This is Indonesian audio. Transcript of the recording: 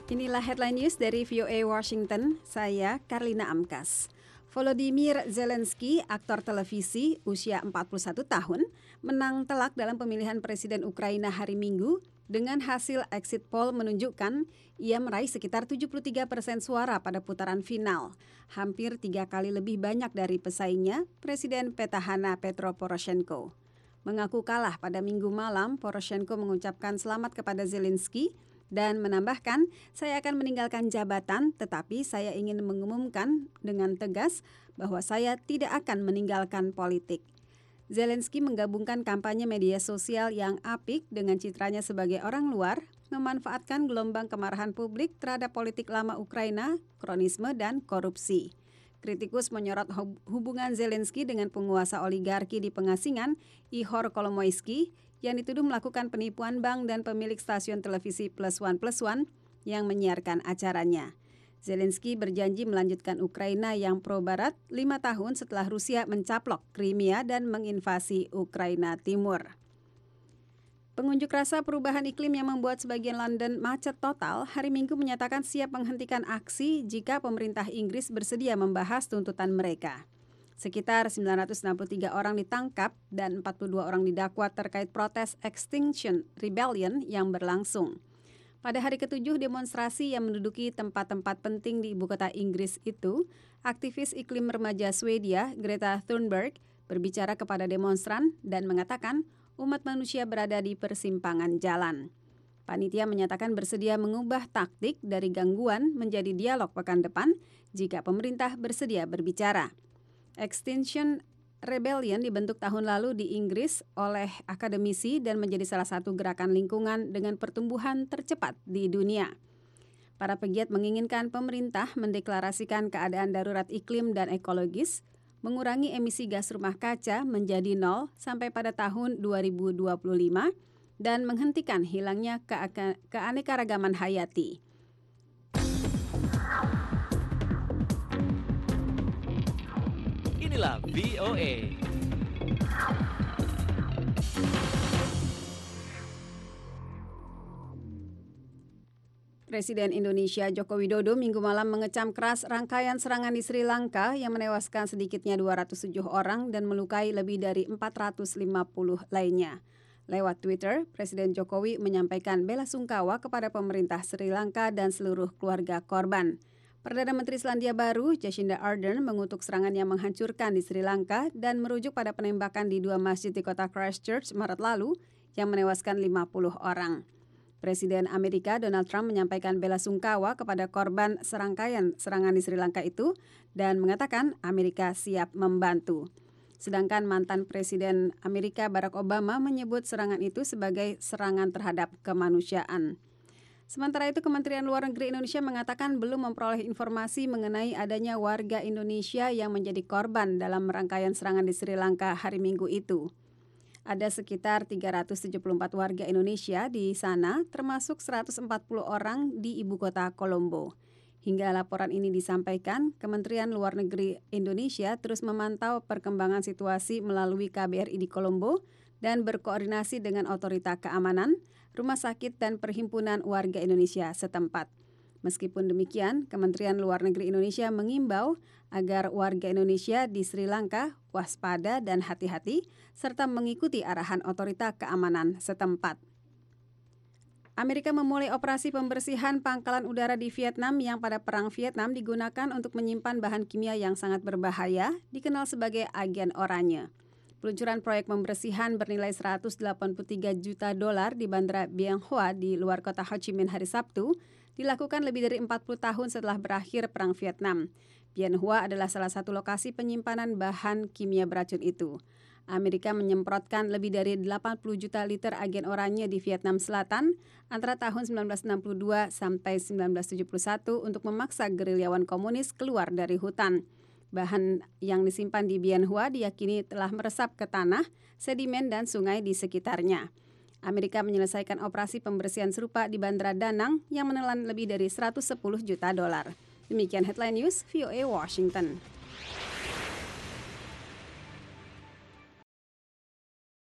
Inilah headline news dari VOA Washington, saya Karlina Amkas. Volodymyr Zelensky, aktor televisi usia 41 tahun, menang telak dalam pemilihan presiden Ukraina hari Minggu dengan hasil exit poll menunjukkan ia meraih sekitar 73% suara pada putaran final. Hampir 3 kali lebih banyak dari pesaingnya, Presiden petahana Petro Poroshenko. Mengaku kalah pada Minggu malam, Poroshenko mengucapkan selamat kepada Zelensky dan menambahkan, saya akan meninggalkan jabatan, tetapi saya ingin mengumumkan dengan tegas bahwa saya tidak akan meninggalkan politik. Zelensky menggabungkan kampanye media sosial yang apik dengan citranya sebagai orang luar, memanfaatkan gelombang kemarahan publik terhadap politik lama Ukraina, kronisme, dan korupsi. Kritikus menyorot hubungan Zelensky dengan penguasa oligarki di pengasingan, Ihor Kolomoisky, yang dituduh melakukan penipuan bank dan pemilik stasiun televisi Plus One yang menyiarkan acaranya. Zelensky berjanji melanjutkan Ukraina yang pro-barat 5 tahun setelah Rusia mencaplok Crimea dan menginvasi Ukraina Timur. Pengunjuk rasa perubahan iklim yang membuat sebagian London macet total hari Minggu menyatakan siap menghentikan aksi jika pemerintah Inggris bersedia membahas tuntutan mereka. Sekitar 963 orang ditangkap dan 42 orang didakwa terkait protes Extinction Rebellion yang berlangsung. Pada hari ke-7 demonstrasi yang menduduki tempat-tempat penting di ibu kota Inggris itu, aktivis iklim remaja Swedia Greta Thunberg berbicara kepada demonstran dan mengatakan umat manusia berada di persimpangan jalan. Panitia menyatakan bersedia mengubah taktik dari gangguan menjadi dialog pekan depan jika pemerintah bersedia berbicara. Extinction Rebellion dibentuk tahun lalu di Inggris oleh akademisi dan menjadi salah satu gerakan lingkungan dengan pertumbuhan tercepat di dunia. Para pegiat menginginkan pemerintah mendeklarasikan keadaan darurat iklim dan ekologis, mengurangi emisi gas rumah kaca menjadi 0 sampai pada tahun 2025, dan menghentikan hilangnya keanekaragaman hayati. Inilah VOA. Presiden Indonesia Joko Widodo Minggu malam mengecam keras rangkaian serangan di Sri Lanka yang menewaskan sedikitnya 207 orang dan melukai lebih dari 450 lainnya. Lewat Twitter, Presiden Jokowi menyampaikan bela sungkawa kepada pemerintah Sri Lanka dan seluruh keluarga korban. Perdana Menteri Selandia Baru, Jacinda Ardern, mengutuk serangan yang menghancurkan di Sri Lanka dan merujuk pada penembakan di 2 masjid di kota Christchurch Maret lalu yang menewaskan 50 orang. Presiden Amerika Donald Trump menyampaikan bela sungkawa kepada korban serangkaian serangan di Sri Lanka itu dan mengatakan Amerika siap membantu. Sedangkan mantan Presiden Amerika Barack Obama menyebut serangan itu sebagai serangan terhadap kemanusiaan. Sementara itu, Kementerian Luar Negeri Indonesia mengatakan belum memperoleh informasi mengenai adanya warga Indonesia yang menjadi korban dalam rangkaian serangan di Sri Lanka hari Minggu itu. Ada sekitar 374 warga Indonesia di sana, termasuk 140 orang di ibu kota Colombo. Hingga laporan ini disampaikan, Kementerian Luar Negeri Indonesia terus memantau perkembangan situasi melalui KBRI di Colombo dan berkoordinasi dengan otoritas keamanan, rumah sakit, dan perhimpunan warga Indonesia setempat. Meskipun demikian, Kementerian Luar Negeri Indonesia mengimbau agar warga Indonesia di Sri Lanka waspada dan hati-hati, serta mengikuti arahan otoritas keamanan setempat. Amerika memulai operasi pembersihan pangkalan udara di Vietnam yang pada Perang Vietnam digunakan untuk menyimpan bahan kimia yang sangat berbahaya, dikenal sebagai agen oranye. Peluncuran proyek pembersihan bernilai $183 juta di Bandara Bien Hoa di luar kota Ho Chi Minh hari Sabtu dilakukan lebih dari 40 tahun setelah berakhir Perang Vietnam. Bien Hoa adalah salah satu lokasi penyimpanan bahan kimia beracun itu. Amerika menyemprotkan lebih dari 80 juta liter agen oranye di Vietnam Selatan antara tahun 1962 sampai 1971 untuk memaksa gerilyawan komunis keluar dari hutan. Bahan yang disimpan di Bien Hoa diyakini telah meresap ke tanah, sedimen, dan sungai di sekitarnya. Amerika menyelesaikan operasi pembersihan serupa di Bandara Da Nang yang menelan lebih dari $110 juta. Demikian headline news VOA Washington.